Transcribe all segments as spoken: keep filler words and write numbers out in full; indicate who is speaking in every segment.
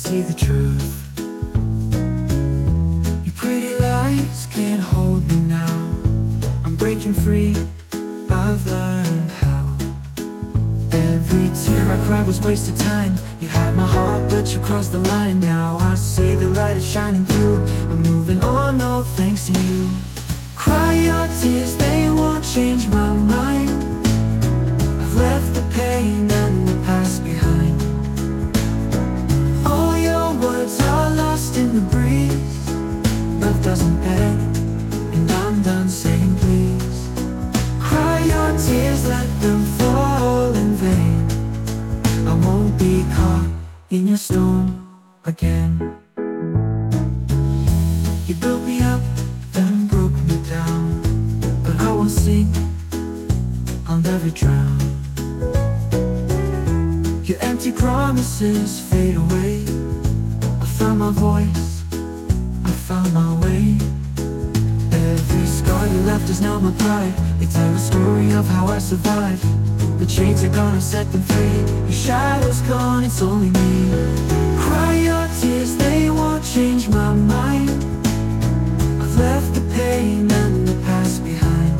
Speaker 1: see the truth. Your pretty lies can't hold me now. I'm breaking free, I've learned how. Every tear I cried was wasted time. You had my heart but you crossed the line. Now I see the light is shining through. I'm moving on, all thanks to you. Cry your tears, they won't change my mind. I've left the pain and the past behind. All your words are lost in the breeze. Love doesn't beg, and I'm done saying please. Cry your tears, let them fall in vain. I won't be caught in your storm again. You built me up, then broke me down. But I won't sink, I'll never drown. Your empty promises fade away. I found my voice, I found my way. Every scar you left is now my pride. They tell a story of how I survived. The chains are gonna set them free. Your shadow's gone, it's only me. Cry your tears, they won't change my mind. I've left the pain and the past behind.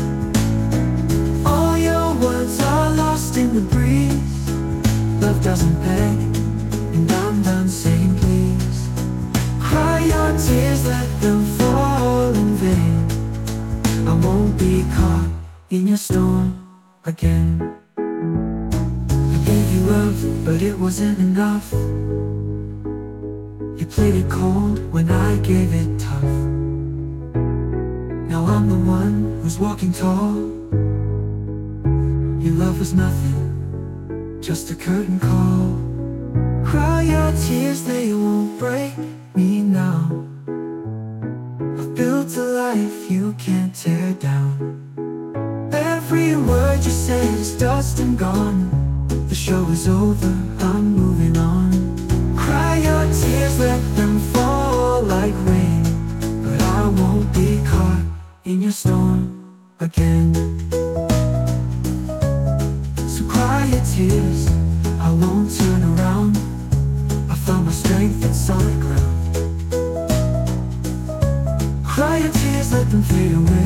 Speaker 1: All your words are lost in the breeze. Love doesn't beg, and I'm done saying please. Cry your tears, let them fall in vain. I won't be caught in your storm again. I gave you love, but it wasn't enough. You played it cold when I gave it tough. Now I'm the one who's walking tall. Your love was nothing, just a curtain call. Cry your tears, they won't break me now. I've built a life you can't tear down. Every word you say is dust and gone. The show is over, I'm moving on. Cry your tears, let them fall like rain. But I won't be caught in your storm again. So cry your tears, I won't turn around. I found my strength in solid ground. Cry your tears, let them fade away.